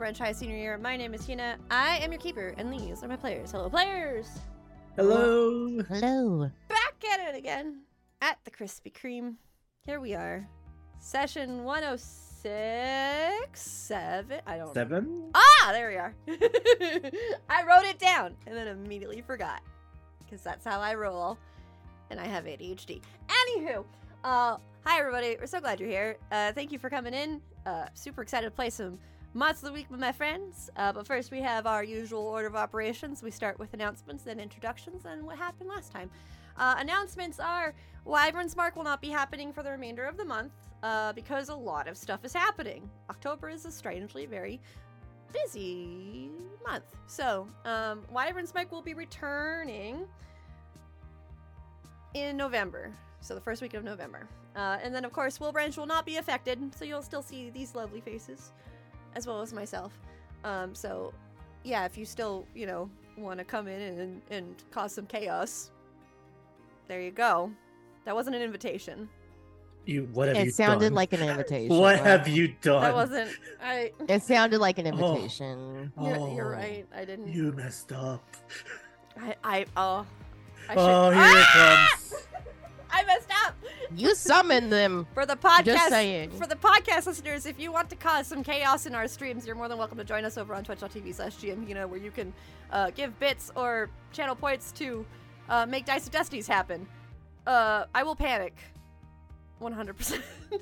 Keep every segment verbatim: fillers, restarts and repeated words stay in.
Orange High Senior Year. My name is Hina. I am your keeper, and these are my players. Hello, players! Hello! Hello! Back at it again at the Krispy Kreme. Here we are. Session one oh six? seven? I don't Seven? know. Ah! There we are. I wrote it down and then immediately forgot. Because that's how I roll. And I have A D H D. Anywho, uh, hi everybody. We're so glad you're here. Uh, thank you for coming in. Uh, super excited to play some Mods of the Week with my friends. Uh, but first we have our usual order of operations. We start with announcements, then introductions, and what happened last time. Uh, announcements are Wyvern's Mark will not be happening for the remainder of the month uh, because a lot of stuff is happening. October is a strangely very busy month. So, um, Wyvern's Mark will be returning in November. So the first week of November. Uh, and then, of course, Wilbranch will not be affected, so you'll still see these lovely faces, as well as myself. Um, so, yeah, if you still, you know, want to come in and, and cause some chaos, there you go. That wasn't an invitation. You, what have it you sounded done? like an invitation. What but have you done? That wasn't. I. It sounded like an invitation. Oh, You're, you're right. I didn't. You messed up. I. I. Oh. I Oh, should, here ah! it comes. I messed up. You summoned them. For the Just podcast, saying. for the podcast listeners, if you want to cause some chaos in our streams, you're more than welcome to join us over on twitch.tv slash GMHina, where you can uh, give bits or channel points to uh, make Dice of Destinies happen. Uh, I will panic. one hundred percent.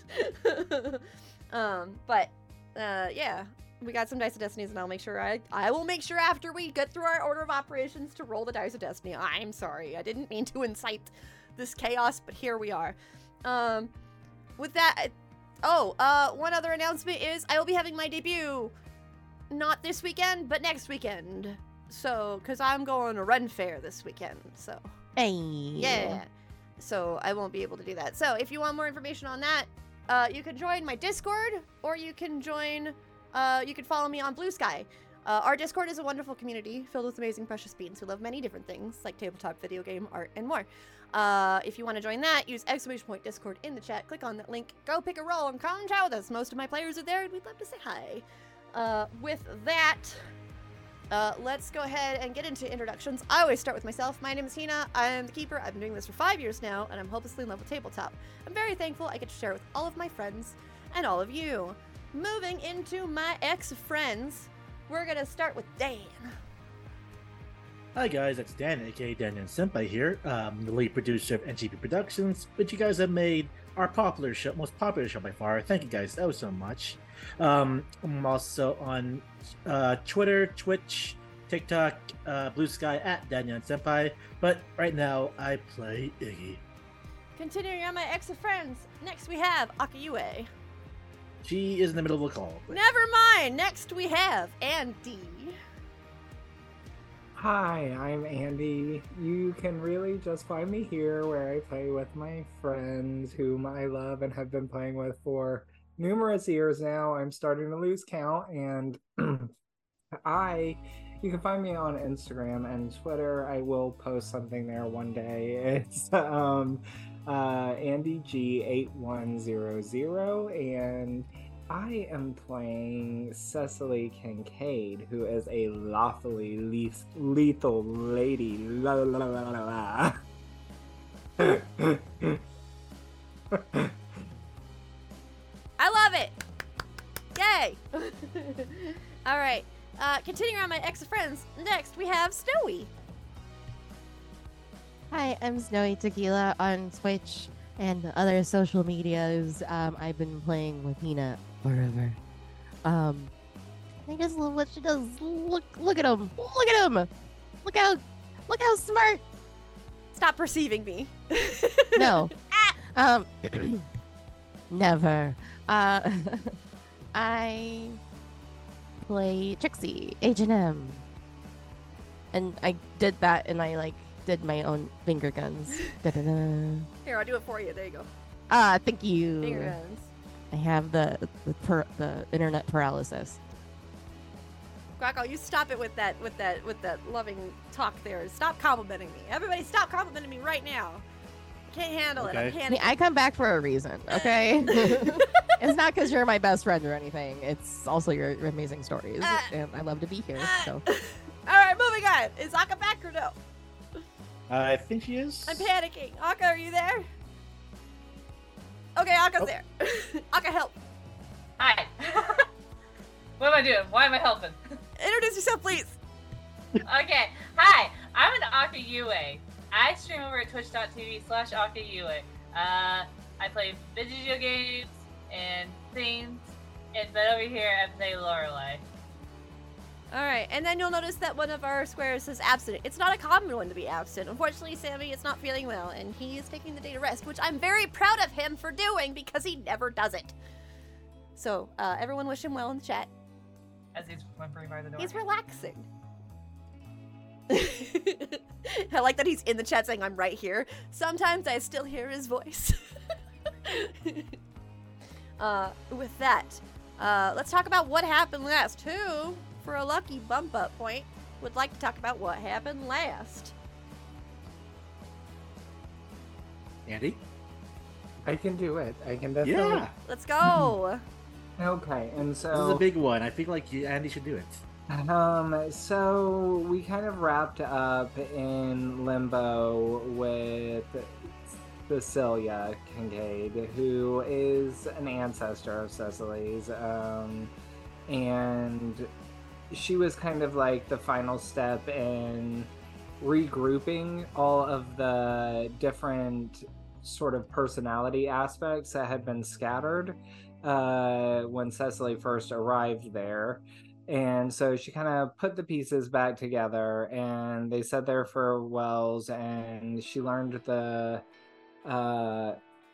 um, but, uh, yeah. We got some Dice of Destinies, and I'll make sure I I will make sure after we get through our order of operations to roll the Dice of Destiny. I'm sorry. I didn't mean to incite this chaos, but here we are. Um, with that, oh, uh, one other announcement is I will be having my debut not this weekend, but next weekend. So, because I'm going to Ren Fair this weekend, so. Hey. Yeah. So I won't be able to do that. So if you want more information on that, uh, you can join my Discord, or you can join, uh, you can follow me on Blue Sky. Uh, our Discord is a wonderful community filled with amazing precious beings who love many different things, like tabletop, video game, art, and more. Uh, if you want to join that, use exclamation point Discord in the chat, click on that link, go pick a role, and come chat with us. Most of my players are there, and we'd love to say hi. Uh, with that, uh, let's go ahead and get into introductions. I always start with myself. My name is Hina. I am the keeper. I've been doing this for five years now, and I'm hopelessly in love with tabletop. I'm very thankful I get to share with all of my friends and all of you. Moving into my ex-friends, we're gonna start with Dan. Hi guys, it's Dan, aka Daniel Senpai here, um, the lead producer of N G P Productions, which you guys have made our popular show, most popular show by far. Thank you guys so, so much. Um, I'm also on uh, Twitter, Twitch, TikTok, uh, Blue Sky at Daniel Senpai, but right now I play Iggy. Continuing on my ex-friends, next we have Akiyue. She is in the middle of a call. Never mind. Next we have Andy. Hi, I'm Andy. You can really just find me here where I play with my friends whom I love and have been playing with for numerous years now. I'm starting to lose count, and I you can find me on Instagram and Twitter. I will post something there one day. It's um uh Andy G eight one zero zero, and I am playing Cecily Kincaid, who is a lawfully le- lethal lady. La, la, la, la, la. I love it. Yay. All right. Uh, continuing on my ex-friends, next we have Snowy. Hi, I'm Snowy Tequila on Twitch and other social medias. Um, I've been playing with Hina forever. Um, I just love what she does. Look, look at him. Look at him. Look how, look how smart. Stop perceiving me. No. um, never. Uh, I play Trixie, H and M, and I did that, and I like did my own finger guns. Da-da-da. Here, I'll do it for you. There you go. Ah, thank you. Finger guns. I have the the, per, the internet paralysis. Quacko, you stop it with that, with that, with that loving talk there. Stop complimenting me. Everybody, stop complimenting me right now. can't handle it. Okay. I'm I, panicking. mean, I come back for a reason, okay? It's not because you're my best friend or anything. It's also your, your amazing stories, Uh, and I love to be here. So All right, moving on. Is Aka back or no? I think she is. I'm panicking. Aka, are you there? Okay, Aka's Oh. there. Aka, help. Hi. What am I doing? Why am I helping? Introduce yourself, please. Okay. Hi. I'm an Aka Yue. I stream over at twitch.tv slash Aka Yue. Uh, I play video games and things. And but over here I play Lorelei. All right, and then you'll notice that one of our squares says absent. It's not a common one to be absent. Unfortunately, Sammy is not feeling well, and he is taking the day to rest, which I'm very proud of him for doing because he never does it. So, uh, everyone wish him well in the chat. As he's whimpering by the door. He's relaxing. I like that he's in the chat saying, I'm right here. Sometimes I still hear his voice. uh, with that, uh, let's talk about what happened last. Who, for a lucky bump up point, would like to talk about what happened last? Andy? I can do it. I can definitely. Yeah. Let's go. Okay, and This is a so big one. I feel like you, Andy should do it. um, so we kind of wrapped up in limbo with Cecilia Kincaid, who is an ancestor of Cecily's, um, and she was kind of like the final step in regrouping all of the different sort of personality aspects that had been scattered uh, when Cecily first arrived there. And so she kind of put the pieces back together, and they said their farewells, and she learned the uh,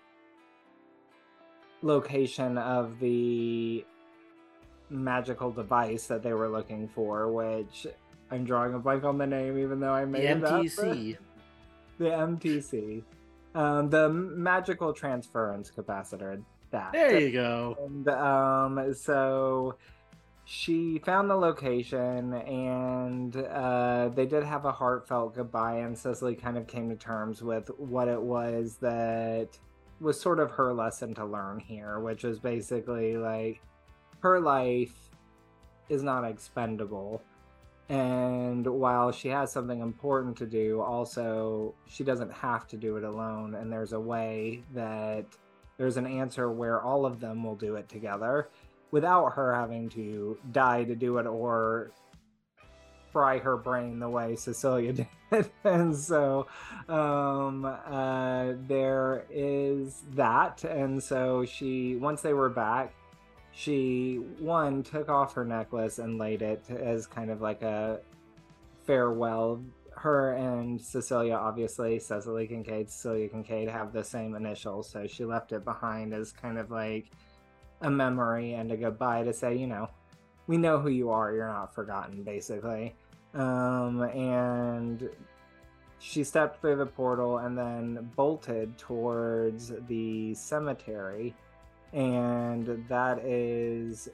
location of the magical device that they were looking for, which I'm drawing a blank on the name, even though I The made it up. M T C. The M T C. Um, the magical transference capacitor. That. There you go. And um, so she found the location, and uh, they did have a heartfelt goodbye, and Cecily kind of came to terms with what it was that was sort of her lesson to learn here, which is basically like her life is not expendable. And while she has something important to do, also she doesn't have to do it alone. And there's a way that there's an answer where all of them will do it together without her having to die to do it or fry her brain the way Cecilia did. And so um, uh, there is that. And so she, once they were back, she, one, took off her necklace and laid it as kind of like a farewell. Her and Cecilia, obviously, Cecily Kincaid, Cecilia Kincaid, have the same initials, so she left it behind as kind of like a memory and a goodbye to say, you know, we know who you are, you're not forgotten, basically. Um, and she stepped through the portal and then bolted towards the cemetery. And that is,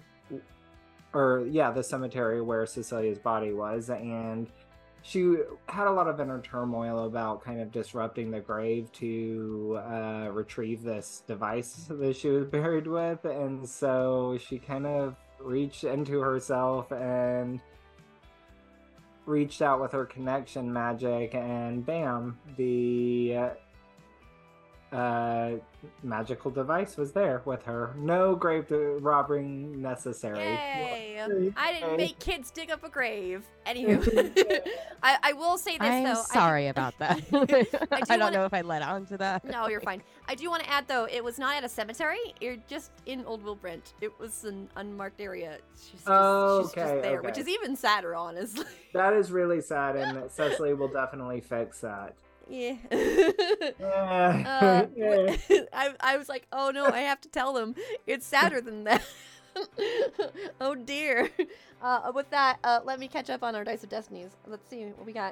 or yeah, the cemetery where Cecilia's body was. And she had a lot of inner turmoil about kind of disrupting the grave to uh, retrieve this device that she was buried with. And so she kind of reached into herself and reached out with her connection magic, and bam, the uh, magical device was there with her. No grave robbing necessary. Yay! I didn't make kids dig up a grave. Anywho, I, I will say this I'm though. sorry about that. I, do don't wanna- know if I led on to that. I, no, you're fine. I do want to add though, it was not at a cemetery. You're just in Old Wilbrent. It was an unmarked area. She's just, Oh, she's just okay, there, which okay. is even sadder, honestly. That is really sad, and Cecily will definitely fix that. Yeah. Yeah. Uh, Yeah. I, I was like, oh no, I have to tell them. It's sadder than that. Oh dear. Uh, with that, uh, let me catch up on our Dice of Destinies. Let's see what we got.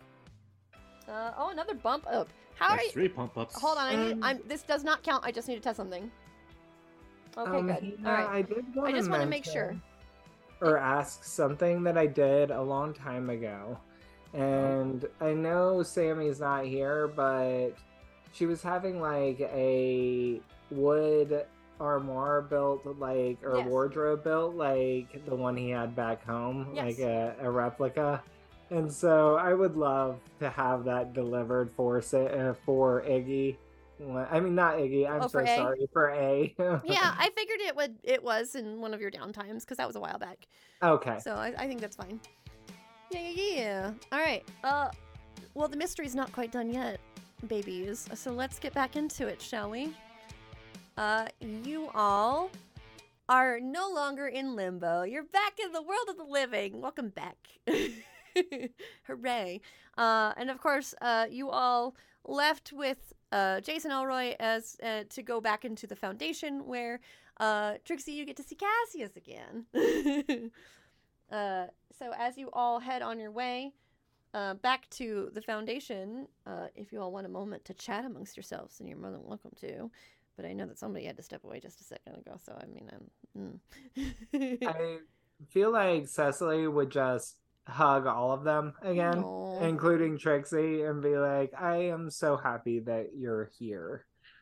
Uh, oh, another bump up. How are That's you? three pump ups. Hold on, I need, Um, I'm. This does not count. I just need to test something. Okay, Um, good. Hina, All right. I did I want just to want to make sure. or ask something that I did a long time ago. And I know Sammy's not here, but she was having like a wood armoire built, like, or Yes. wardrobe built, like the one he had back home, Yes. like a, a replica. And so I would love to have that delivered for Sa- uh, for Iggy. I mean, not Iggy. I'm Oh, so for A? sorry, for A. Yeah, I figured it would. It was in one of your downtimes because that was a while back. Okay. So I, I think that's fine. Yeah, yeah, yeah. All right. Uh, well, the mystery's not quite done yet, babies. So let's get back into it, shall we? Uh, you all are no longer in limbo. You're back in the world of the living. Welcome back. Hooray. Uh, and of course, uh, you all left with uh, Jason Elroy as uh, to go back into the Foundation, where uh, Trixie, you get to see Cassius again. uh, so as you all head on your way uh, back to the Foundation, uh, if you all want a moment to chat amongst yourselves, then you're more than welcome to. But I know that somebody had to step away just a second ago, so I mean, I'm. Mm. I feel like Cecily would just hug all of them again, Aw. including Trixie, and be like, I am so happy that you're here.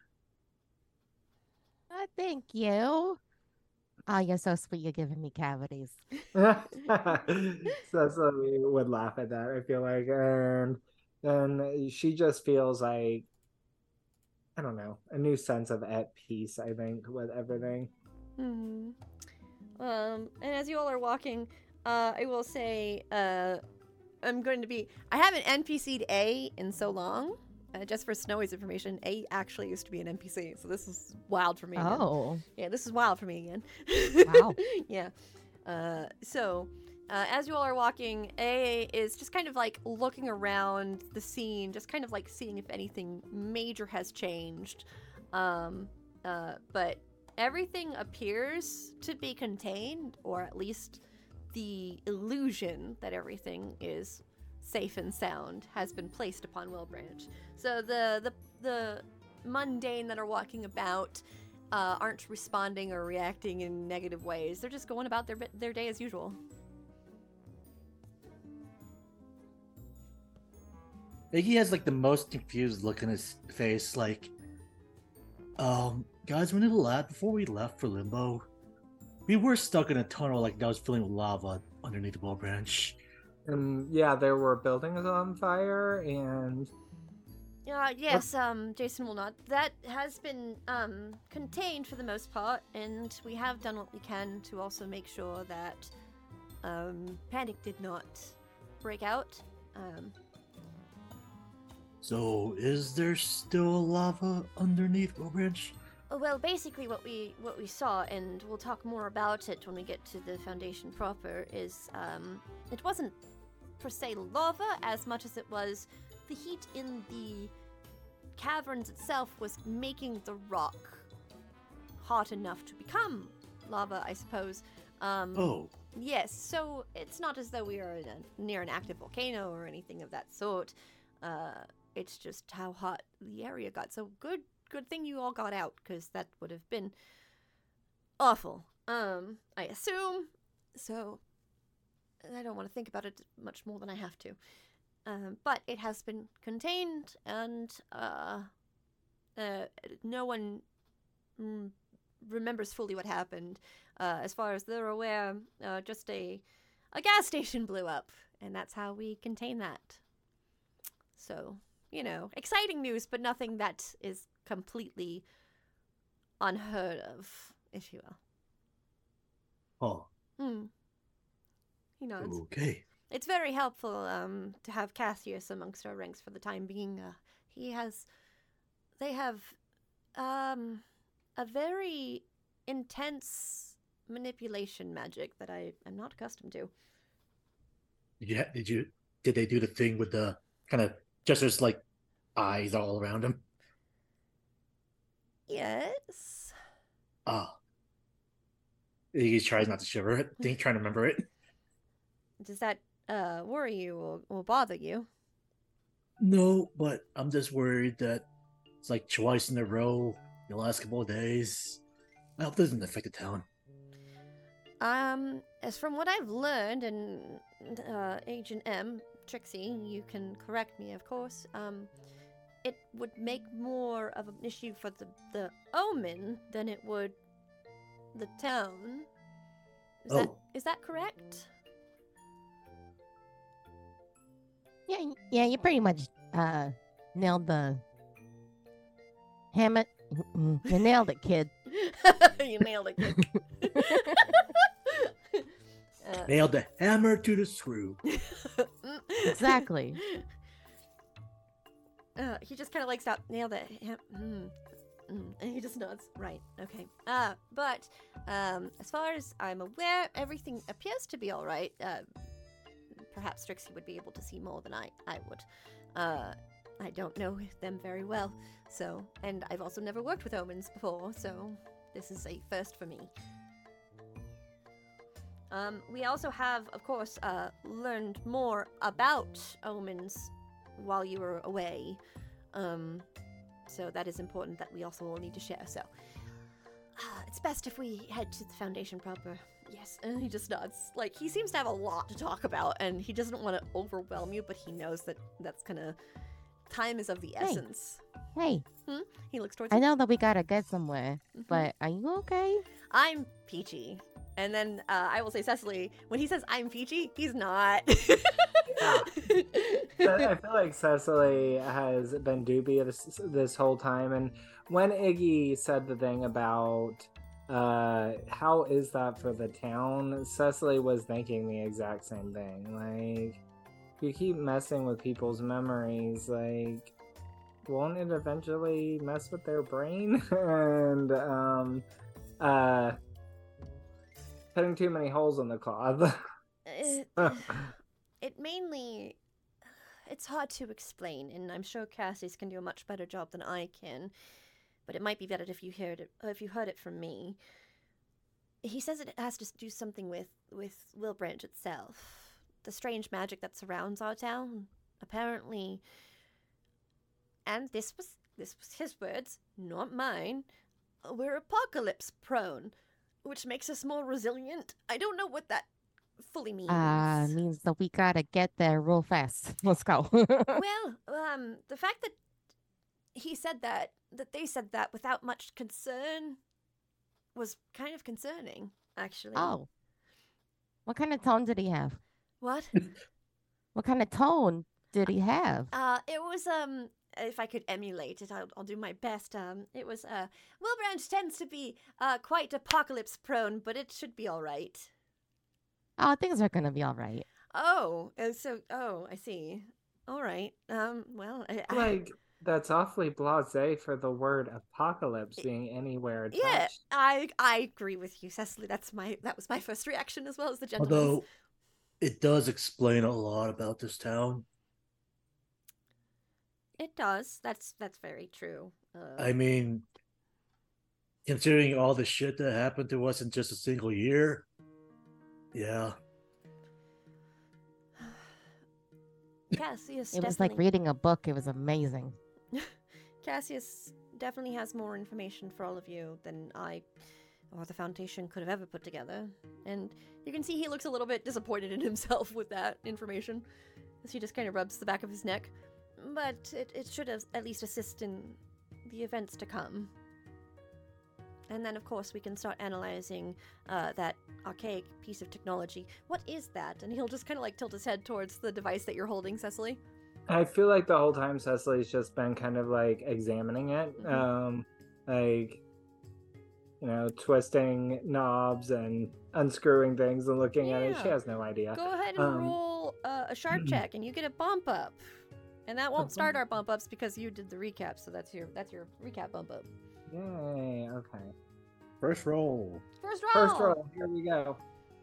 Uh, thank you. Oh, you're so sweet. You're giving me cavities. Cecily would laugh at that, I feel like. And then she just feels like, I don't know, a new sense of at peace, I think, with everything. Hmm. Um, and as you all are walking, uh, I will say, uh, I'm going to be. I haven't N P C'd A in so long. Uh, just for Snowy's information, A actually used to be an N P C, so this is wild for me. Again. Oh. Yeah, this is wild for me again. Wow. Yeah. Uh, so, uh, as you all are walking, A is just kind of like looking around the scene, just kind of like seeing if anything major has changed. Um, uh, but everything appears to be contained, or at least the illusion that everything is safe and sound has been placed upon Willbranch. So the the the mundane that are walking about uh, aren't responding or reacting in negative ways. They're just going about their their day as usual. Iggy has like the most confused look on his face, like, um, guys, when in the lab before we left for Limbo, we were stuck in a tunnel like that was filling with lava underneath the Ball Branch. And yeah, there were buildings on fire, and Uh, yes, um, Jason will not. That has been um, contained for the most part, and we have done what we can to also make sure that um, panic did not break out. Um, So, is there still lava underneath Ball Branch? well, basically, what we what we saw, and we'll talk more about it when we get to the Foundation proper, is um, it wasn't per se lava as much as it was the heat in the caverns itself was making the rock hot enough to become lava, I suppose. Um, Oh, Yes, so it's not as though we are in a, near an active volcano or anything of that sort. Uh, it's just how hot the area got. So good, good thing you all got out, because that would have been awful. Um, I assume. So I don't want to think about it much more than I have to. Um, but it has been contained, and uh, uh, no one mm, remembers fully what happened. Uh, as far as they're aware, uh, just a a gas station blew up, and that's how we contain that. So, you know, exciting news, but nothing that is completely unheard of, if you will. oh, Hmm. He nods. okay. It's very helpful um, to have Cassius amongst our ranks for the time being. Uh, he has, they have, um, a very intense manipulation magic that I am not accustomed to. Did you, did you, did they do the thing with the kind of just there's like eyes all around him? Yes. Ah. He tries not to shiver it. Think trying to remember it. Does that uh, worry you or, or bother you? No, but I'm just worried that it's like twice in a row the last couple of days. I hope it doesn't affect the town. Um, as from what I've learned, and uh, Agent M, Trixie, you can correct me, of course. Um, it would make more of an issue for the, the omen than it would the town. Is that Oh. is that correct? Yeah, y- yeah, you pretty much uh nailed the hammer. Mm, You nailed it, kid. You nailed it, kid. uh, Nailed the hammer to the screw. Exactly. Uh, he just kind of like stop nailed it. Yeah, mm, mm, and he just nods. Right. Okay. Uh, but um, as far as I'm aware, everything appears to be all right. Uh, perhaps Trixie would be able to see more than I I would. Uh, I don't know them very well, so and I've also never worked with omens before, so this is a first for me. Um, we also have, of course, uh, learned more about omens while you were away. Um, so that is important that we also all need to share. So uh, it's best if we head to the Foundation proper. Yes, and he just nods. Like, he seems to have a lot to talk about, and he doesn't want to overwhelm you, but he knows that that's kind of... Time is of the Hey. essence. Hey, He looks towards I you. know that we gotta get somewhere, Mhm. but are you okay? I'm Peachy. And then uh, I will say, Cecily, when he says I'm Peachy, he's not. But I feel like Cecily has been dubious this whole time, and when Iggy said the thing about uh how is that for the town, Cecily was thinking the exact same thing. Like, you keep messing with people's memories, like, won't it eventually mess with their brain? and um uh putting too many holes in the cloth. it, it mainly... It's hard to explain, and I'm sure Cassius can do a much better job than I can. But it might be better if you heard it, if you heard it from me. He says it has to do something with with Wilbranch itself, the strange magic that surrounds our town. Apparently, and this was this was his words, not mine. We're apocalypse prone, which makes us more resilient. I don't know what that fully means. Uh, means that we gotta get there real fast. Let's go. Well, um, the fact that he said that, that they said that without much concern, was kind of concerning, actually. Oh. What kind of tone did he have? What? What kind of tone did he have? Uh, it was, um, if I could emulate it, I'll, I'll do my best. Um, it was, uh, Wilbranch tends to be, uh, quite apocalypse prone, but it should be all right. Oh, things are gonna be all right. Oh, uh, so, oh, I see. All right. Um, well, I, I- Like, that's awfully blasé for the word apocalypse being anywhere attached. yeah, I, I agree with you, Cecily. That's my, that was my first reaction as well as the gentleman's. Although it does explain a lot about this town. It does. That's that's very true. Uh, I mean, considering all the shit that happened to us in just a single year, yeah. Cassius It was definitely, like reading a book. It was amazing. Cassius definitely has more information for all of you than I or the Foundation could have ever put together. And you can see he looks a little bit disappointed in himself with that information, as he just kind of rubs the back of his neck. But it, it should have at least assist in the events to come. And then, of course, we can start analyzing uh, that archaic piece of technology. What is that? And he'll just kind of like tilt his head towards the device that you're holding, Cecily. I feel like the whole time Cecily's just been kind of like examining it, Mhm. um, like, you know, twisting knobs and unscrewing things and looking at it. She Yeah. has no idea. Go ahead and Um, roll uh, a sharp check, and you get a bump up. And that won't start our bump ups because you did the recap, so that's your that's your recap bump up. Yay, okay. First roll. First roll. First roll, here we go.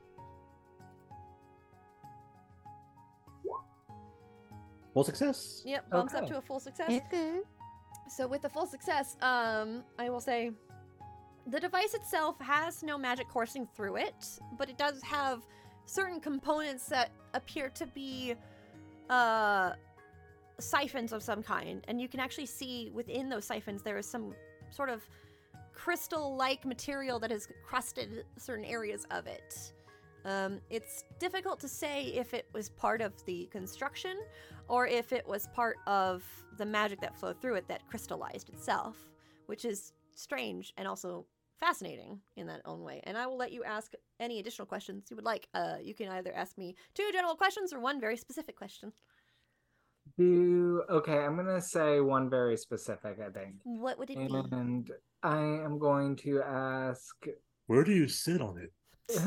Full success. Yep, bumps up Okay. to a full success. It's good. So with the full success, um, I will say the device itself has no magic coursing through it, but it does have certain components that appear to be uh, siphons of some kind, and you can actually see within those siphons there is some sort of crystal-like material that has crusted certain areas of it. Um, it's difficult to say if it was part of the construction or if it was part of the magic that flowed through it that crystallized itself, which is strange and also fascinating in that own way. And I will let you ask any additional questions you would like. Uh, you can either ask me two general questions or one very specific question. Do okay, I'm gonna say one very specific, I think. What would it be? And I am going to ask Where do you sit on it?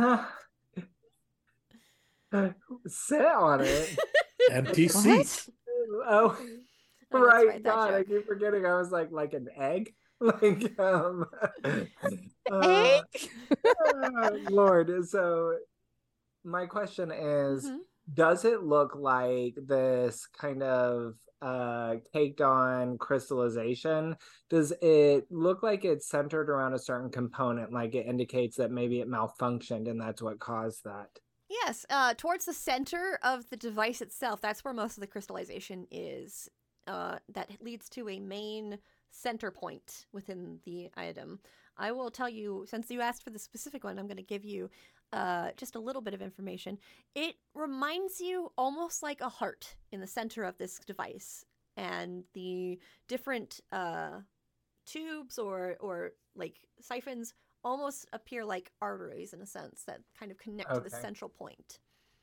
sit on it. Empty What? seat. Oh, Oh, that's right. right, that God, I joke. keep forgetting. I was like like an egg. Like um uh, Egg? uh, Lord. So my question is, Mhm. does it look like this kind of uh caked on crystallization? Does it look like it's centered around a certain component, like it indicates that maybe it malfunctioned and that's what caused that? Yes, uh, towards the center of the device itself, that's where most of the crystallization is. Uh, that leads to a main center point within the item. I will tell you, since you asked for the specific one, I'm going to give you uh, just a little bit of information. It reminds you almost like a heart in the center of this device, and the different uh, tubes or or like siphons almost appear like arteries in a sense that kind of connect to the Okay. central point.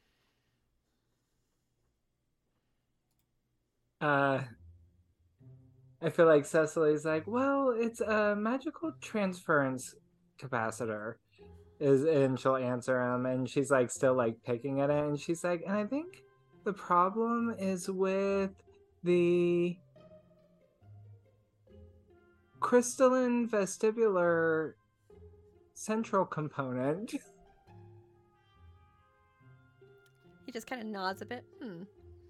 Uh, I feel like Cecily's like, well, it's a magical transference capacitor, is, and she'll answer him, and she's like still like picking at it, and she's like, and I think the problem is with the crystalline vestibular central component. He just kind of nods a bit. Hmm.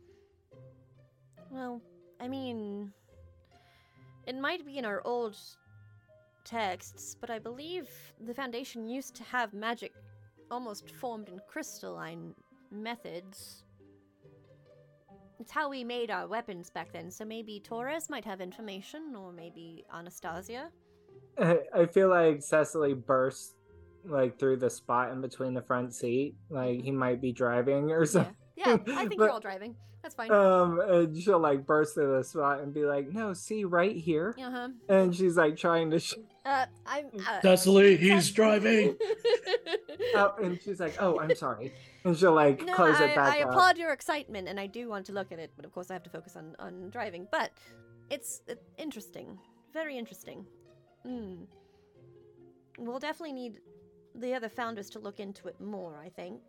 Well, I mean, it might be in our old texts, but I believe the Foundation used to have magic almost formed in crystalline methods. It's how we made our weapons back then, so maybe Torres might have information, or maybe Anastasia. I I feel like Cecily bursts like through the spot in between the front seat, like he might be driving or Yeah, something. yeah, I think But- you're all driving. That's fine. Um, and she'll like burst through the spot and be like, "No, see right here," Uh-huh. and she's like trying to, sh- Uh, I'm... Uh, Cecily, he's driving. oh, and she's like, "Oh, I'm sorry," and she'll like No, close I, it back I up. applaud your excitement, and I do want to look at it, but of course I have to focus on, on driving. But it's uh, interesting. Very interesting. Mm. We'll definitely need the other founders to look into it more, I think.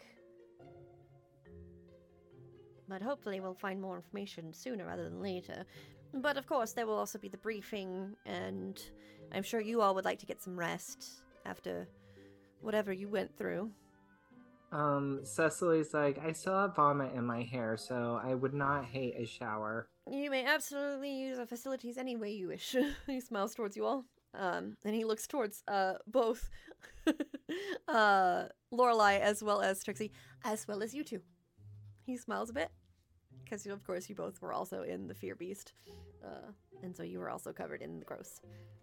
But hopefully we'll find more information sooner rather than later. But of course, there will also be the briefing, and I'm sure you all would like to get some rest after whatever you went through. Um, Cecily's like, "I still have vomit in my hair, so I would not hate a shower." You may absolutely use our facilities any way you wish. He smiles towards you all. Um, and he looks towards uh both uh Lorelai as well as Trixie, as well as you two. He smiles a bit. Because of course you both were also in the Fear Beast. Uh, and so you were also covered in the gross.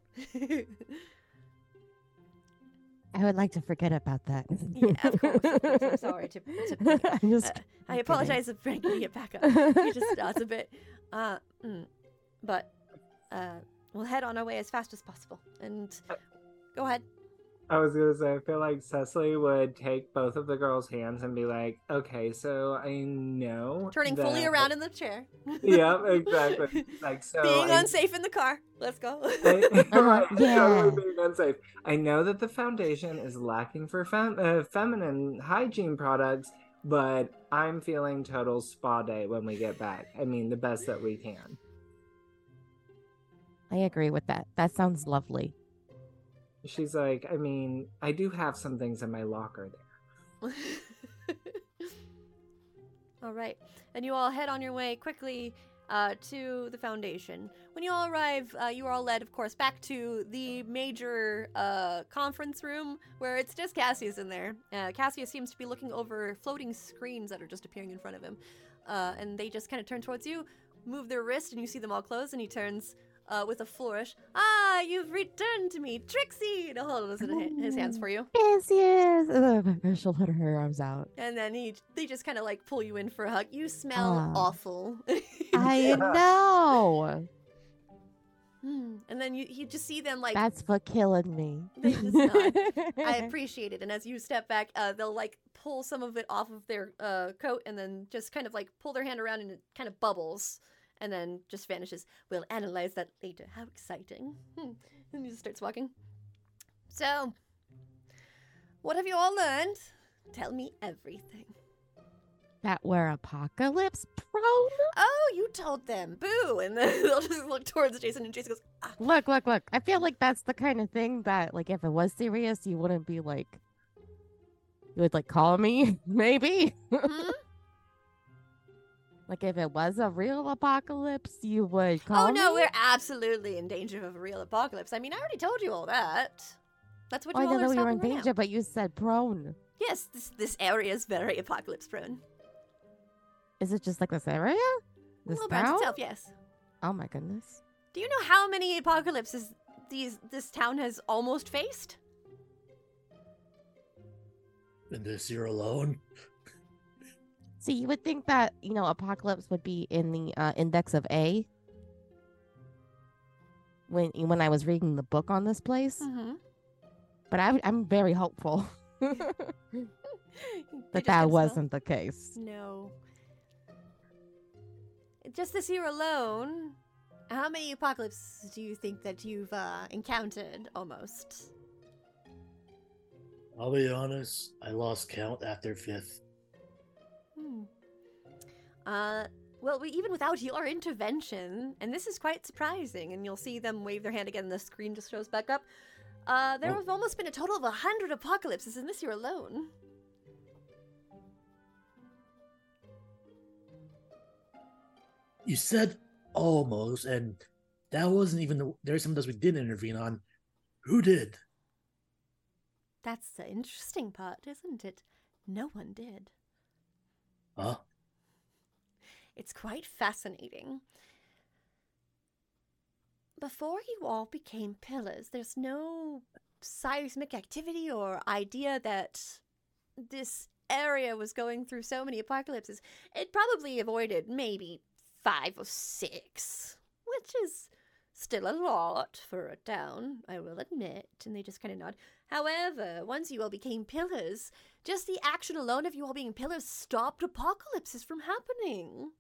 I would like to forget about that. Yeah, of course, of course. I'm sorry to, to I'm just Uh, I kidding. apologize for bringing it back up. He just nods a bit. Uh, mm, but uh, we'll head on our way as fast as possible. And go ahead. I was gonna say, I feel like Cecily would take both of the girls' hands and be like, "Okay, so I know." Turning fully that-" around in the chair. Yep, exactly. Like so. Being I- unsafe in the car. Let's go. I, Uh, right, yeah. totally being unsafe. I know that the foundation is lacking for fem- uh, feminine hygiene products, but I'm feeling total spa day when we get back. I mean, the best that we can. I agree with that. That sounds lovely. She's like, I mean, I do have some things in my locker there. All right. And you all head on your way quickly uh, to the Foundation. When you all arrive, uh, you are all led, of course, back to the major uh, conference room where it's just Cassius in there. Uh, Cassius seems to be looking over floating screens that are just appearing in front of him. Uh, and they just kind of turn towards you, move their wrist, and you see them all close, and he turns uh, with a flourish. Ah, you've returned to me, Trixie! To hold his, his hands for you. Yes, yes. Uh, she'll put her arms out. And then he, they just kind of like pull you in for a hug. You smell Ah. awful. I know. Hmm. And then you, you just see them like That's for killing me. They just nod. I appreciate it. And as you step back, uh, they'll like pull some of it off of their uh, coat and then just kind of like pull their hand around and it kind of bubbles and then just vanishes. We'll analyze that later. How exciting. Hmm. And he just starts walking. So, what have you all learned? Tell me everything. That we're apocalypse prone? Oh, you told them. Boo. And then they'll just look towards Jason and Jason goes, ah. Look, look, look. I feel like that's the kind of thing that, like, if it was serious, you wouldn't be like, you would, like, call me, maybe? Hmm? Like, if it was a real apocalypse, you would call Oh, no, me? we're absolutely in danger of a real apocalypse. I mean, I already told you all that. That's what Oh, you I all know are that we were in stopping right now. danger, but you said prone. Yes, this this area is very apocalypse prone. Is it just like this area? This Little branch town? itself, yes. Oh my goodness. Do you know how many apocalypses these this town has almost faced? And this year alone? See, you would think that, you know, apocalypse would be in the uh, index of A. When when I was reading the book on this place, Mm-hmm. but I, I'm very hopeful that that wasn't the case. No. Just this year alone, how many apocalypses do you think that you've uh, encountered almost? I'll be honest, I lost count after fifth. Hmm. Uh, well, we, even without your intervention, and this is quite surprising, and you'll see them wave their hand again, and the screen just shows back up. Uh, there Oh. have almost been a total of a hundred apocalypses in this year alone. You said almost, and that wasn't even the. There's some of those we didn't intervene on. Who did? That's the interesting part, isn't it? No one did. Huh? It's quite fascinating. Before you all became pillars, there's no seismic activity or idea that this area was going through so many apocalypses. It probably avoided maybe five or six, which is still a lot for a town, I will admit. And they just kind of nod. However, once you all became pillars, just the action alone of you all being pillars stopped apocalypses from happening.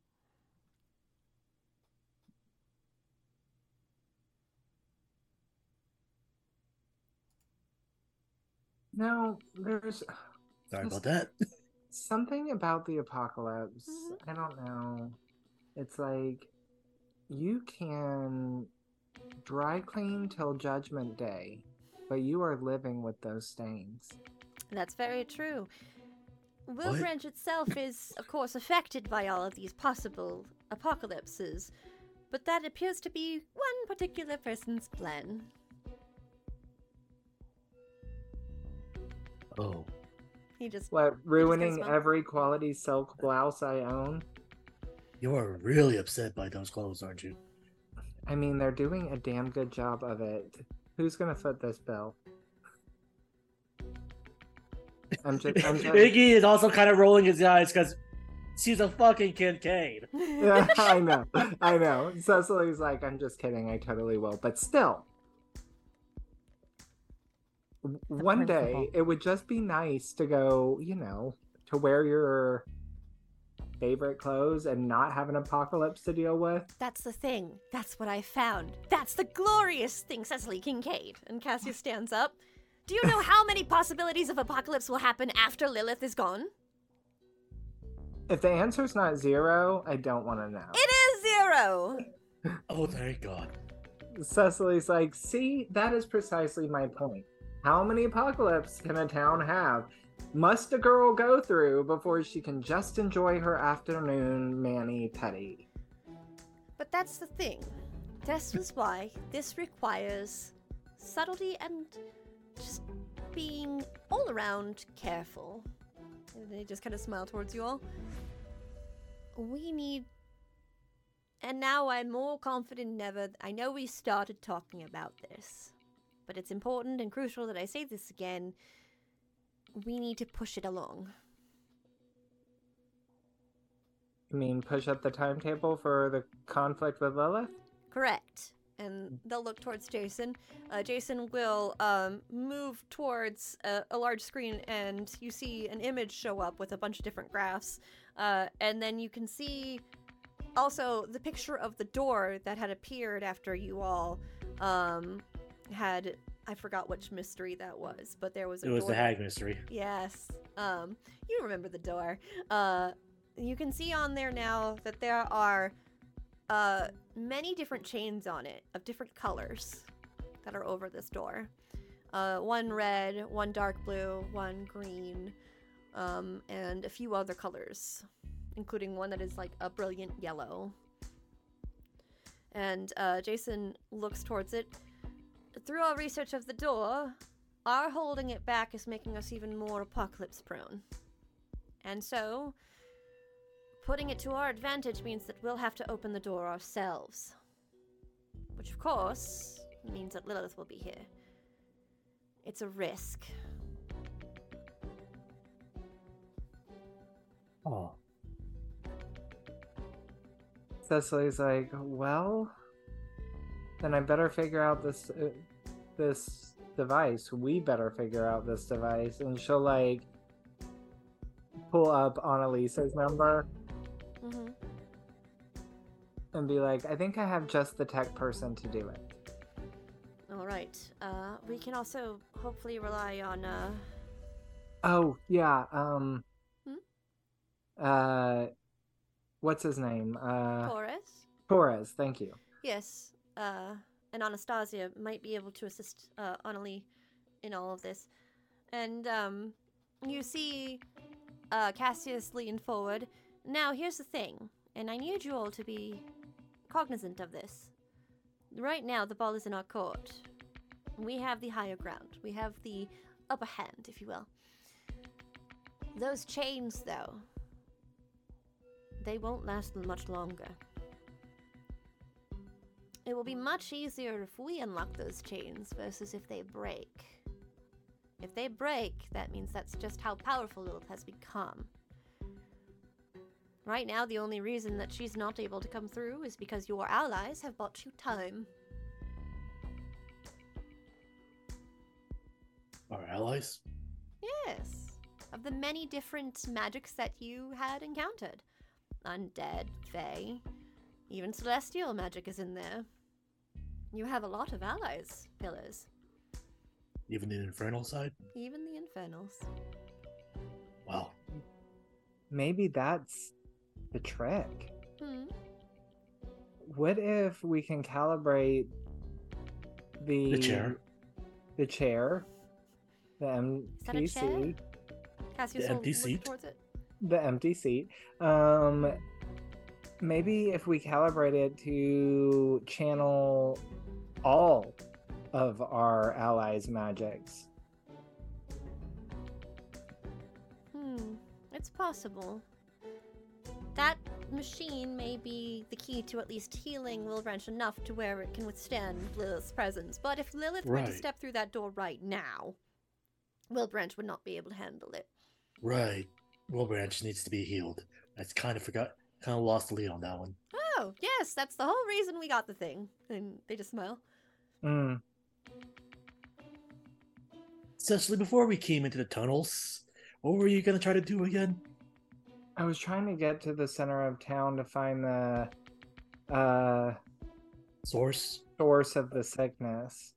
Now, there's Sorry about that. something about the apocalypse. Mhm. I don't know. It's like you can dry clean till Judgment Day, but you are living with those stains. That's very true. What? Wilbranch itself is, of course, affected by all of these possible apocalypses, but that appears to be one particular person's plan. Oh, He just What, ruining smile. every quality silk blouse I own? you're really upset by those clothes, aren't you? I mean, they're doing a damn good job of it. Who's gonna foot this bill? I'm just, I'm just... Iggy is also kind of rolling his eyes because she's a fucking Kincaid. Yeah, I know, I know. Cecily's like, I'm just kidding. I totally will, but still, w- one day principle. it would just be nice to go, you know, to wear your favorite clothes and not have an apocalypse to deal with. That's the thing. That's what I found. That's the glorious thing, Cecily Kincaid. And Cassius stands up. Do you know how many possibilities of apocalypse will happen after Lilith is gone? If the answer's not zero, I don't want to know. It is zero! Oh, thank God. Cecily's like, see, that is precisely my point. How many apocalypse can a town have? Must a girl go through before she can just enjoy her afternoon mani-pedi? But that's the thing. This is why this requires subtlety and just being all around careful. And they just kind of smile towards you all. We need And now I'm more confident than ever. I know we started talking about this, but it's important and crucial that I say this again. We need to push it along. You mean push up the timetable for the conflict with Lilith? Correct. And they'll look towards Jason. Uh, Jason will um, move towards a, a large screen, and you see an image show up with a bunch of different graphs. Uh, and then you can see also the picture of the door that had appeared after you all um, had... I forgot which mystery that was, but there was a It was door the hag mystery. Yes. Um, you remember the door. Uh, you can see on there now that there are uh, many different chains on it of different colors that are over this door. Uh, one red, one dark blue, one green, um, and a few other colors, including one that is like a brilliant yellow. And uh, Jason looks towards it. Through our research of the door, our holding it back is making us even more apocalypse prone. And so, putting it to our advantage means that we'll have to open the door ourselves. Which, of course, means that Lilith will be here. It's a risk. Oh. Cecily's like, well, then I better figure out this uh, this device. We better figure out this device. And she'll like pull up Annalisa's number Mm-hmm. and be like, I think I have just the tech person to do it. All right. Uh, we can also hopefully rely on, uh... Oh, yeah, um... Hmm? Uh... What's his name? Uh... Torres? Torres, thank you. Yes. Uh, and Anastasia might be able to assist, uh, Annalie in all of this. And, um, you see, uh, Cassius lean forward. Now, here's the thing, and I need you all to be cognizant of this. Right now, the ball is in our court. We have the higher ground. We have the upper hand, if you will. Those chains, though, they won't last much longer. It will be much easier if we unlock those chains versus if they break. If they break, that means that's just how powerful Lilith has become. Right now, the only reason that she's not able to come through is because your allies have bought you time. Our allies? Yes. Of the many different magics that you had encountered. Undead, Fae, even celestial magic is in there. You have a lot of allies, Pillars. Even the infernal side? Even the Infernals. Wow. Maybe that's the trick. Hmm. What if we can calibrate the... The chair. The chair. The M Is that a T C. chair? Cassius The will empty look seat? towards it. The empty seat. Um, maybe if we calibrate it to channel all of our allies' magics. Hmm. It's possible. That machine may be the key to at least healing Wilbranch enough to where it can withstand Lilith's presence. But if Lilith were to Right. step through that door right now, Wilbranch would not be able to handle it. Right. Wilbranch needs to be healed. I kind of forgot, kind of lost the lead on that one. Oh, yes, that's the whole reason we got the thing. And they just smile. Mm. Cecily, before we came into the tunnels, what were you going to try to do again? I was trying to get to the center of town to find the uh, Source? source of the sickness.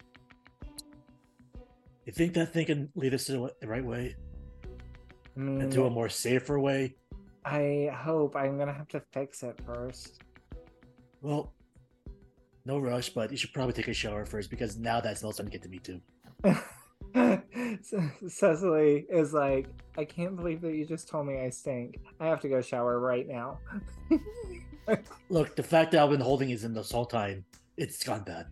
You think that thing can lead us to the right way? I mean, Into a more safer way? I hope. I'm gonna have to fix it first. Well, no rush, but you should probably take a shower first because now that smell's starting to get to me too. Cecily is like, I can't believe that you just told me I stink. I have to go shower right now. Look, the fact that I've been holding it in this whole time, it's gone bad.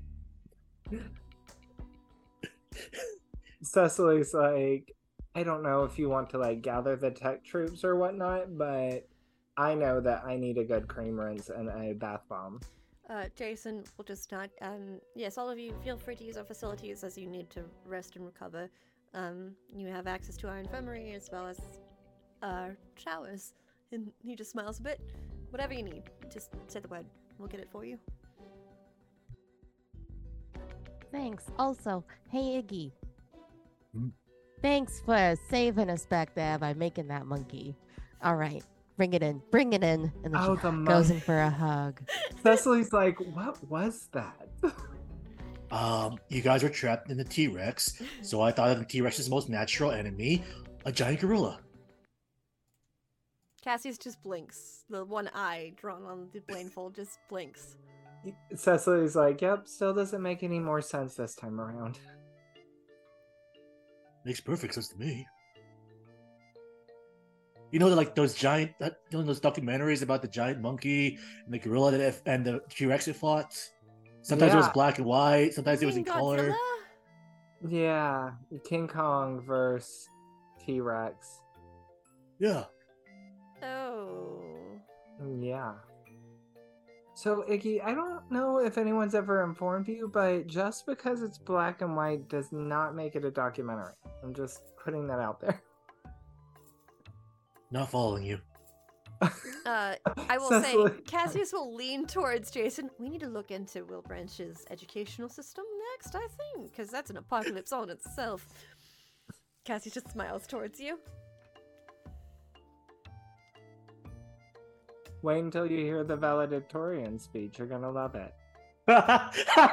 Cecily's like, I don't know if you want to like gather the tech troops or whatnot, but I know that I need a good cream rinse and a bath bomb. Uh, Jason will just not. Um, yes, all of you feel free to use our facilities as you need to rest and recover. Um, you have access to our infirmary as well as our showers. And he just smiles a bit. Whatever you need, just say the word. We'll get it for you. Thanks. Also, hey Iggy. Hmm? Thanks for saving us back there by making that monkey. All right, bring it in, bring it in, and then Oh, she the goes in monkey. for a hug. Cecily's like, what was that? Um, you guys were trapped in the T-Rex, so I thought of the T-Rex's most natural enemy, a giant gorilla. Cassius just blinks. The one eye drawn on the blindfold just blinks. Cecily's like, yep, still doesn't make any more sense this time around. Makes perfect sense to me. You know, like those giant, that, you know, those documentaries about the giant monkey and the gorilla that it, and the T-Rex it fought. Sometimes it was Yeah. black and white. Sometimes it was You in mean color. Godzilla? Yeah, King Kong versus T-Rex. Yeah. Oh. Yeah. So, Iggy, I don't know if anyone's ever informed you, but just because it's black and white does not make it a documentary. I'm just putting that out there. Not following you. Uh, I will Cecily. say, Cassius will lean towards Jason. We need to look into Will Branch's educational system next, I think, because that's an apocalypse on itself. Cassius just smiles towards you. Wait until you hear the valedictorian speech. You're gonna love it. Well,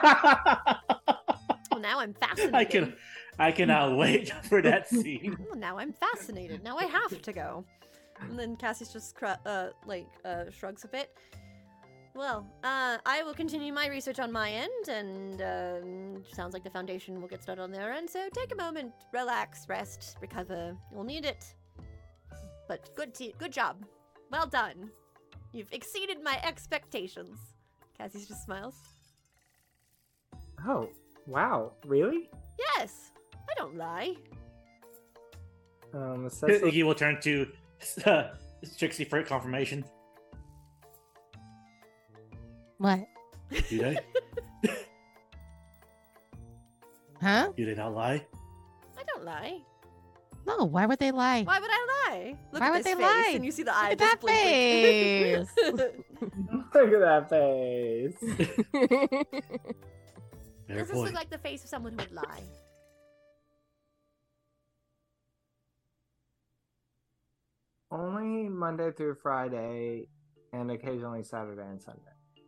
now I'm fascinated. I can, I cannot wait for that scene. Well, now I'm fascinated. Now I have to go. And then Cassius just cr- uh like uh shrugs a bit. Well, uh, I will continue my research on my end, and um, sounds like the Foundation will get started on their end. So take a moment, relax, rest, recover. You'll need it. But good, te- good job. Well done. You've exceeded my expectations. Cassius just smiles. Oh, wow. Really? Yes, I don't lie. Um, Cecily, Iggy will turn to uh, Trixie for confirmation. What? Do they? Huh? Do they not lie? I don't lie. No, why would they lie? Why would I lie? Look Why at would this they face, lie? and you see the eye at just that blink, blink. look at that face. Fair Does this point. look like the face of someone who would lie? Only Monday through Friday, and occasionally Saturday and Sunday.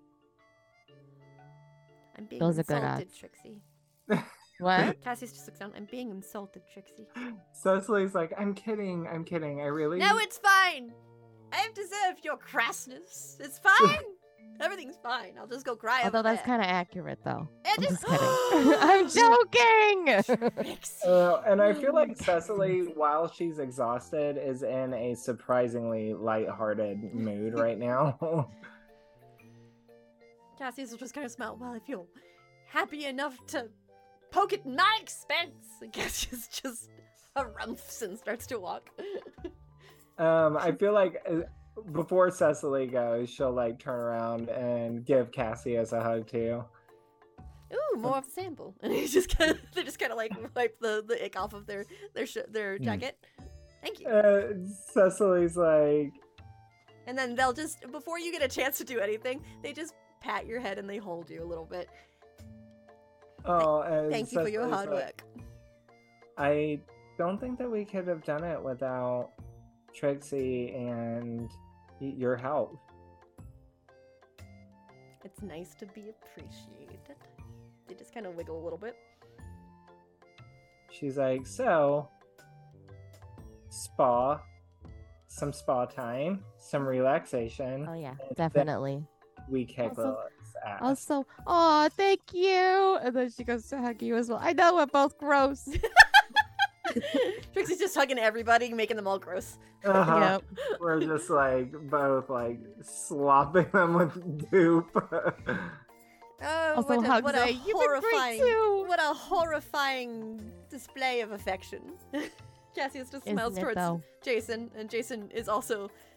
I'm being Those are good insulted, odds. Trixie. What? Cassius just looks down. I'm being insulted, Trixie. Cecily's like, I'm kidding, I'm kidding. I really. No, it's fine. I've deserved your crassness. It's fine. Everything's fine. I'll just go cry Although over that's there. kind of accurate, though. And I'm just- just kidding. I'm joking. Trixie. Uh, and I feel like Cecily, while she's exhausted, is in a surprisingly lighthearted mood right now. Cassius will just kind of smile. Well, I feel happy enough to poke at my expense. And Cassius just harumphs and starts to walk. um, I feel like uh, before Cecily goes, she'll like turn around and give Cassius a hug too. Ooh, more of the sample. And he just kind of, they just kind of like wipe the, the ick off of their their sh- their Hmm. jacket. Thank you. Uh, Cecily's like, And then they'll just, before you get a chance to do anything, they just pat your head and they hold you a little bit. oh, and Thank you for your Cecily's hard like, work. I don't think that we could have done it without Trixie and y- your help. It's nice to be appreciated. They just kind of wiggle a little bit. She's like, so, spa, some spa time, some relaxation. Oh yeah, and then definitely. we kick Also- Lilith's ass. Also, oh, thank you. And then she goes to hug you as well. I know we're both gross. Trixie's just hugging everybody, making them all gross. Uh-huh. Yep. We're just like both like slopping them with goop. Oh, Also, what a, hugs what a say, "You've been great horrifying, too." what a horrifying display of affection. Cassius just smiles Isn't it, towards though? Jason, and Jason is also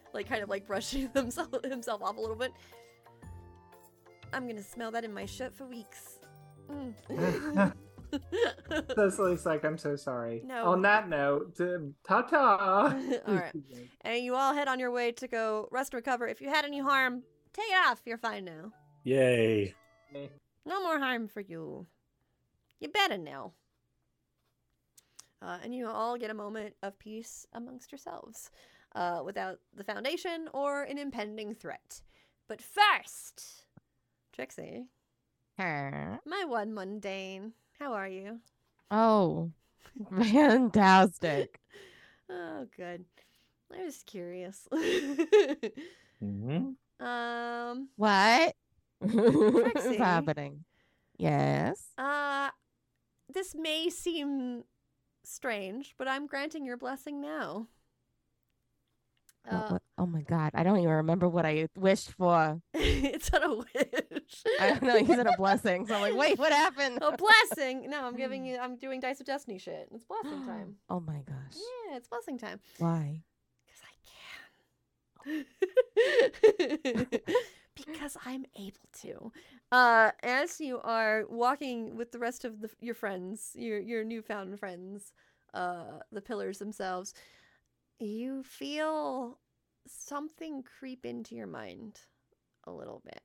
like kind of like brushing himself himself off a little bit. I'm gonna smell that in my shirt for weeks. Mm. Cecily's like, I'm so sorry. No. On that note, ta ta. All right, and you all head on your way to go rest and recover. If you had any harm, take it off. You're fine now. Yay. No more harm for you. You better know. Uh, and you all get a moment of peace amongst yourselves, uh, without the Foundation or an impending threat. But first, Trixie, Huh? my one mundane, how are you? Oh, fantastic. Oh, good. I was curious. hmm um, What Trixie. is happening? Yes. uh, this may seem strange, but I'm granting your blessing now. What- Uh, what- oh my god, I don't even remember what I wished for. it's not a wish. I don't know. You said a blessing, so I'm like, wait, what happened? A blessing. No, I'm giving you. I'm doing Dice of Destiny shit. It's blessing time. Oh my gosh. Yeah, it's blessing time. Why? Because I can. Because I'm able to. Uh, as you are walking with the rest of the, your friends, your your newfound friends, uh, the pillars themselves, you feel something creep into your mind a little bit.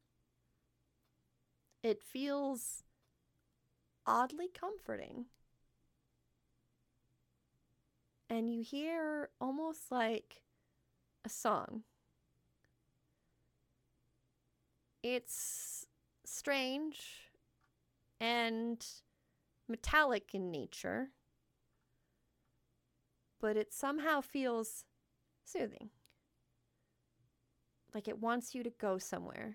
It feels oddly comforting. And you hear almost like a song. It's strange and metallic in nature, but it somehow feels soothing. Like it wants you to go somewhere.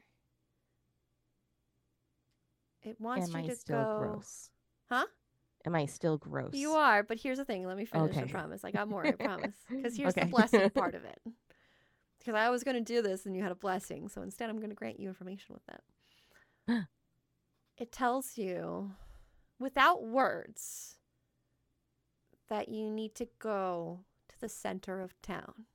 It wants Am you I to still go. gross? Huh? Am I still gross? You are, but here's the thing. Let me finish. I Okay. promise. I got more. I promise. Because here's the Okay. blessing part of it. Because I was going to do this and you had a blessing. So instead, I'm going to grant you information with that. It tells you, without words, that you need to go to the center of town.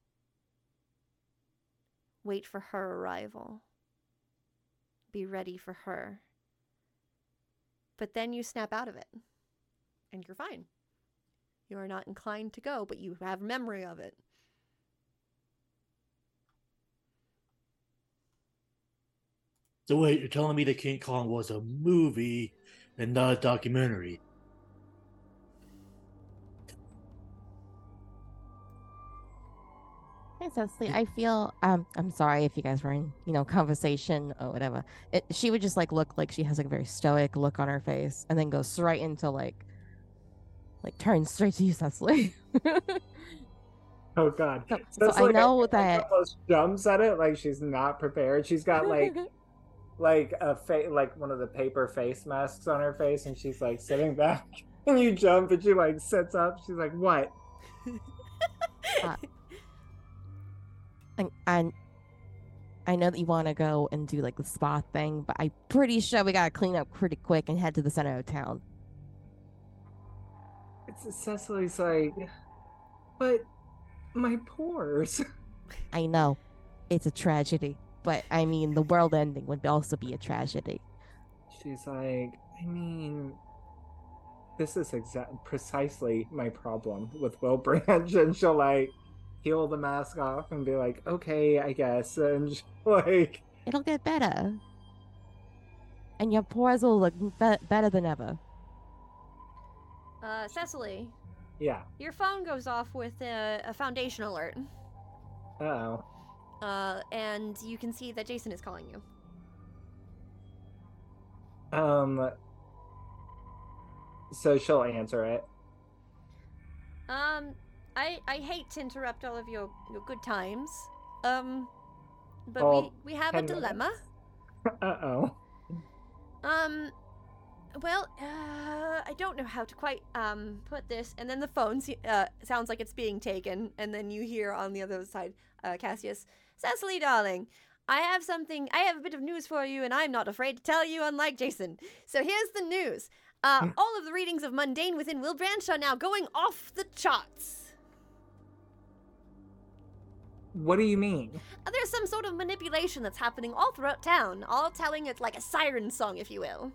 Wait for her arrival. Be ready for her. But then you snap out of it. And you're fine. You are not inclined to go, but you have memory of it. So wait, you're telling me that King Kong was a movie and not a documentary? Hey, Cecily, I feel um I'm sorry if you guys were in, you know, conversation or whatever. It, she would just like look like she has like a very stoic look on her face and then goes right into like like turn straight to you, Cecily. Oh god. So, So so I like, know like, that almost jumps at it like she's not prepared. She's got like like a fa- like one of the paper face masks on her face, and she's like sitting back. And you jump, and she like sits up. She's like, "What?" and I I know that you want to go and do like the spa thing, but I'm pretty sure we gotta clean up pretty quick and head to the center of town. It's Cecily's like, but my pores. I know it's a tragedy, but I mean the world ending would also be a tragedy. She's like, I mean, this is exact precisely my problem with Will Branch, and she'll like peel the mask off and be like, okay, I guess, and she'll, like, It'll get better, and your pores will look be- better than ever. Uh, Cecily, yeah. your phone goes off with a, a Foundation alert. Uh-oh. Uh, and you can see that Jason is calling you. Um. So she'll answer it. Um, I I hate to interrupt all of your, your good times. Um, but Oh, we, we have a ten dilemma. Uh-oh. Um, well, uh, I don't know how to quite um put this. And then the phone se- uh sounds like it's being taken, and then you hear on the other side, uh, Cassius, Cecily, darling, I have something. I have a bit of news for you, and I'm not afraid to tell you. Unlike Jason, so here's the news. Uh, all of the readings of Mundane within Will Branch are now going off the charts. What do you mean? Uh, There's some sort of manipulation that's happening all throughout town, all telling it like a siren song, if you will.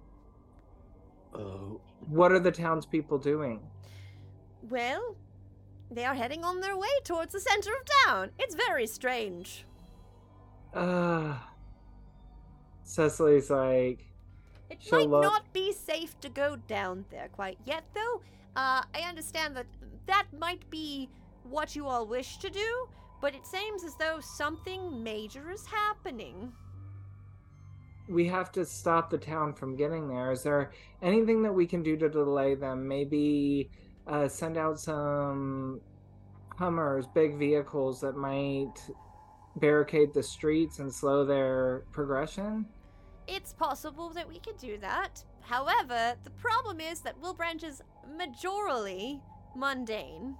Oh, What are the townspeople doing? Well, they are heading on their way towards the center of town. It's very strange. Uh, Cecily's like, It She'll might look- not be safe to go down there quite yet, though. Uh, I understand that that might be what you all wish to do, but it seems as though something major is happening. we have to stop the town from getting there. Is there anything that we can do to delay them? Maybe uh, send out some Hummers, big vehicles that might barricade the streets and slow their progression? It's possible that we could do that. However, the problem is that Wilbranch is majorly mundane.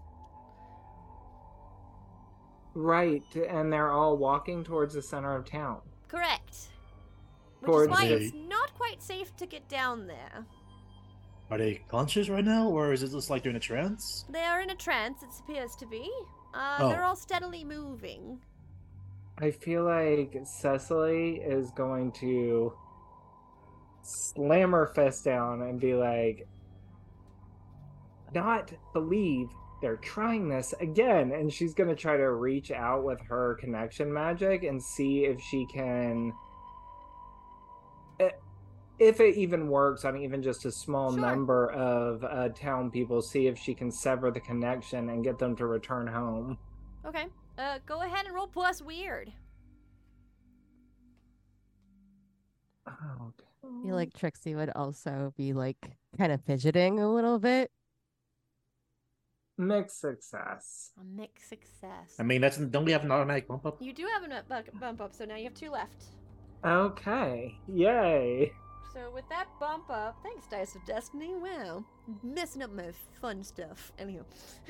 Right, and they're all walking towards the center of town. Correct. Which Towards is why the- it's not quite safe to get down there. are they conscious right now, or is it just like they're in a trance? They are in a trance, it appears to be. Uh, Oh. They're all steadily moving. I feel like Cecily is going to slam her fist down and be like, not believe they're trying this again. And she's going to try to reach out with her connection magic and see if she can, eh, if it even works on even just a small Sure. number of uh, town people, see if she can sever the connection and get them to return home. Okay. Uh, go ahead and roll plus weird. Oh, I feel like Trixie would also be like kind of fidgeting a little bit. mixed success. A mixed success. I mean, that's don't we have an automatic bump up? You do have a bu- bump up, so now you have two left. Okay, yay. So with that bump up, thanks Dice of Destiny. Wow, messing up my fun stuff. Anyhow,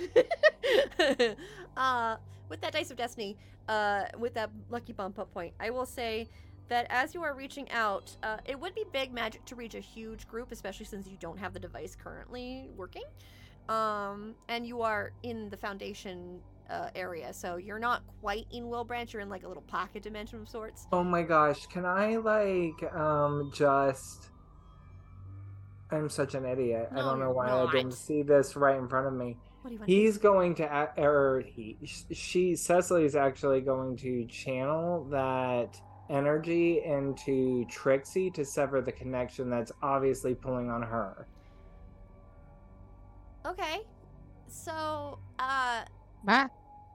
uh, with that Dice of Destiny, uh, with that lucky bump up point, I will say that as you are reaching out, uh, it would be big magic to reach a huge group, especially since you don't have the device currently working. Um, and you are in the Foundation uh, area, so you're not quite in Wilbranch. You're in like a little pocket dimension of sorts. Oh my gosh, can I like um just I'm such an idiot. I No, don't know you're why I didn't not. see this right in front of me. What do you want to He's going to a- or he she Cecily's actually going to channel that energy into Trixie to sever the connection that's obviously pulling on her. Okay. So, uh, Ah.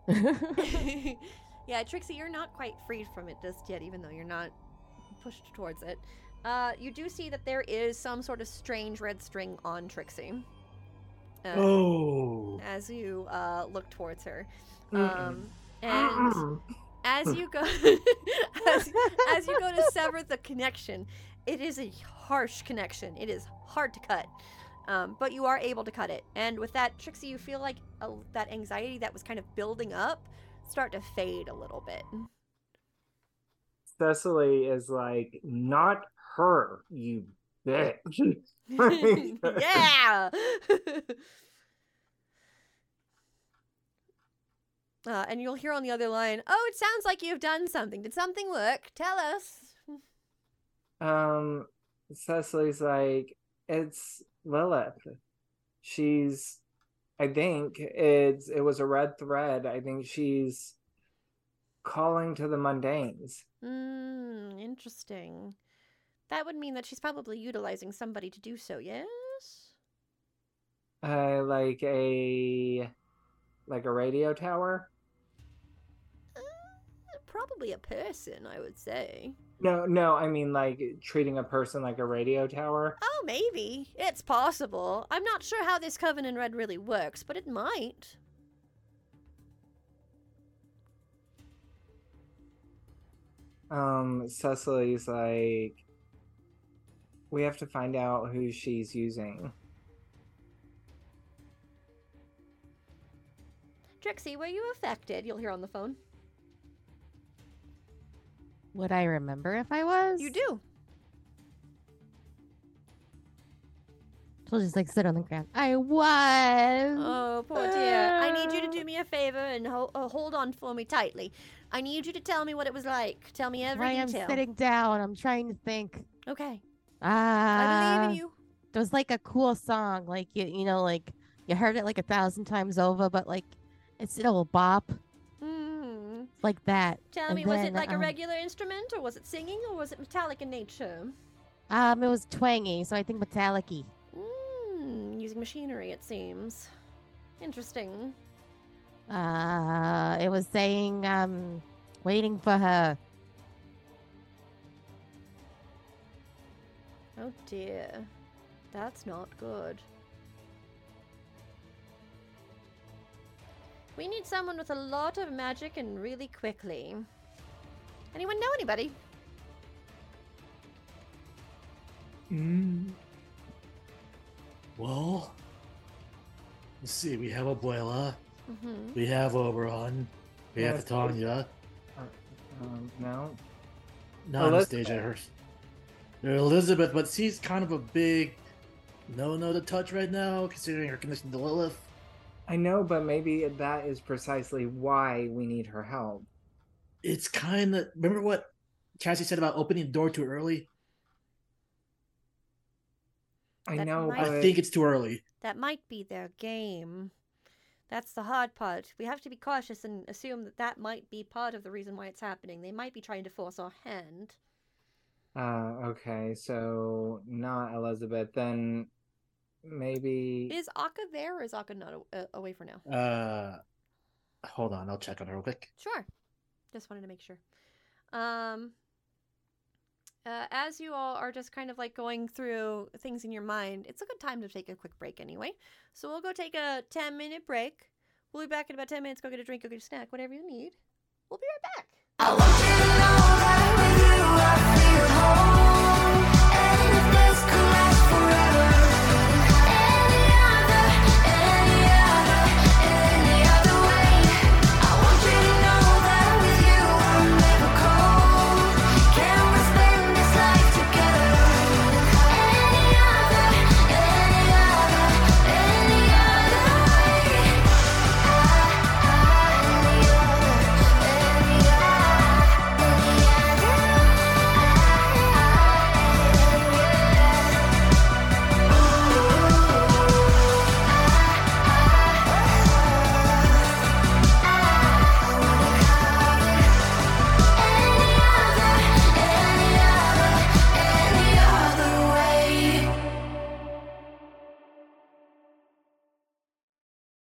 yeah, Trixie, you're not quite freed from it just yet, even though you're not pushed towards it. Uh, you do see that there is some sort of strange red string on Trixie. Uh, Oh, As you uh, look towards her. Mm-mm. Um, and as you go as, as you go to sever the connection, it is a harsh connection. It is hard to cut. Um, but you are able to cut it. And with that, Trixie, you feel like a, that anxiety that was kind of building up start to fade a little bit. Cecily is like, not her, you bitch. Yeah! uh, and you'll hear on the other line, oh, it sounds like you've done something. Did something work? Tell us. Um, Cecily's like, it's Lilith. She's, I think it's, it was a red thread. I think she's calling to the mundanes. Hmm, interesting. That would mean that she's probably utilizing somebody to do so, yes? Uh, like a, like a radio tower? Uh, probably a person, I would say. No, no, I mean like treating a person like a radio tower. Oh, maybe. It's possible. I'm not sure how this Covenant Red really works, but it might. Um, Cecily's like, we have to find out who she's using. Trixie, were you affected? You'll hear on the phone. Would I remember if I was? You do. She'll just like sit on the ground. I was. Oh, poor dear. I need you to do me a favor and ho- uh, hold on for me tightly. I need you to tell me what it was like. Tell me every Why detail. I'm sitting down. I'm trying to think. Okay. Ah. I believe in you. It was like a cool song, like you, you know, like you heard it like a thousand times over, but like it's still a bop, Hmm. like that. Tell And me, was it then, like a um, regular instrument, or was it singing, or was it metallic in nature? Um, it was twangy, so I think metallic-y. Hmm. Using machinery, it seems. Interesting. Uh, it was saying, um, waiting for her. Oh dear. That's not good. We need someone with a lot of magic and really quickly. Anyone know anybody? Mm. Well, let's see. We have Abuela. Mm-hmm. We have Oberon. We have Yes, Tanya. Um, no. Not Elizabeth. Anastasia. Her. There's Elizabeth, but she's kind of a big no-no to touch right now, considering her connection to Lilith. I know, but maybe that is precisely why we need her help. It's kind of. Remember what Cassie said about opening the door too early? I That know, might- I but think it's too early. That might be their game. That's the hard part. We have to be cautious and assume that that might be part of the reason why it's happening. They might be trying to force our hand. uh, okay, so not Elizabeth. Then maybe Is Akka there, or is Akka not a- uh, away for now? Uh, hold on. I'll check on her real quick. Sure. Just wanted to make sure. Um, uh, as you all are just kind of like going through things in your mind, it's a good time to take a quick break anyway. So we'll go take a ten minute break. We'll be back in about ten minutes. Go get a drink, go get a snack, whatever you need. We'll be right back. I want you to know